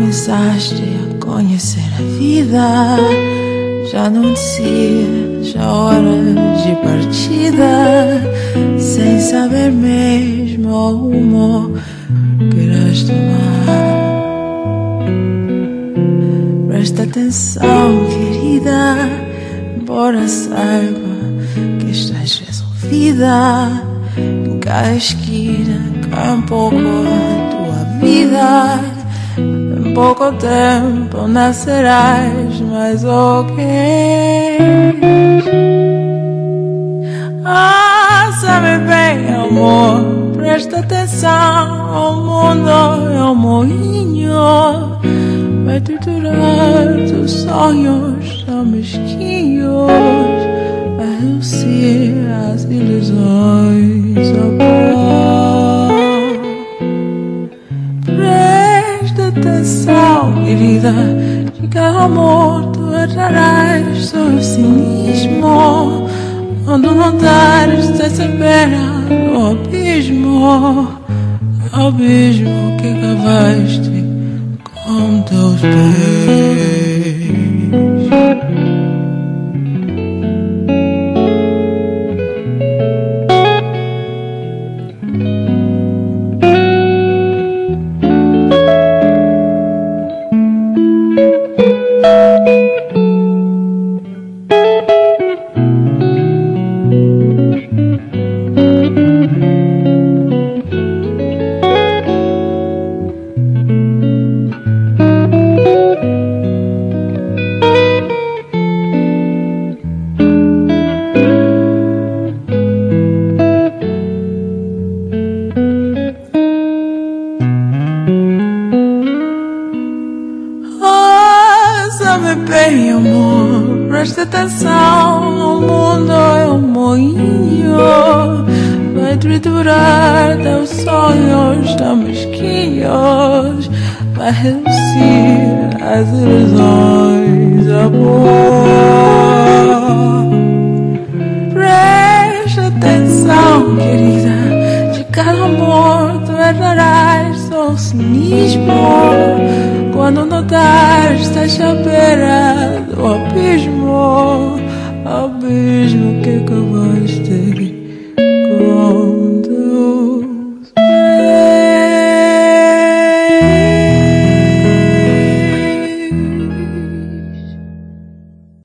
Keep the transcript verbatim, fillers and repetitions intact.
começaste a conhecer a vida, já não dizias a hora de partida, sem saber mesmo o rumo que irás tomar. Presta atenção, querida, embora saiba que estás resolvida. Em cada esquina cai um pouco a tua vida. Em pouco tempo nascerás mais alguém. Ah, sabe bem, amor, presta atenção. O mundo é um moinho, vai triturar teus sonhos tão mesquinhos, vai reduzir as ilusões ao pó. Presta atenção, querida, de cada amor tu errarás sobre o cinismo. Quando notares estás à beira do abismo, abismo que cavaste com teus pés. Bem, amor, presta atenção. O mundo é um moinho, vai triturar teus sonhos tão mesquinhos, vai reduzir as ilusões a pó. Presta atenção, querida, de cada amor tu errarás só o cinismo. Quando notares estás à beira do abismo, abismo que cavaste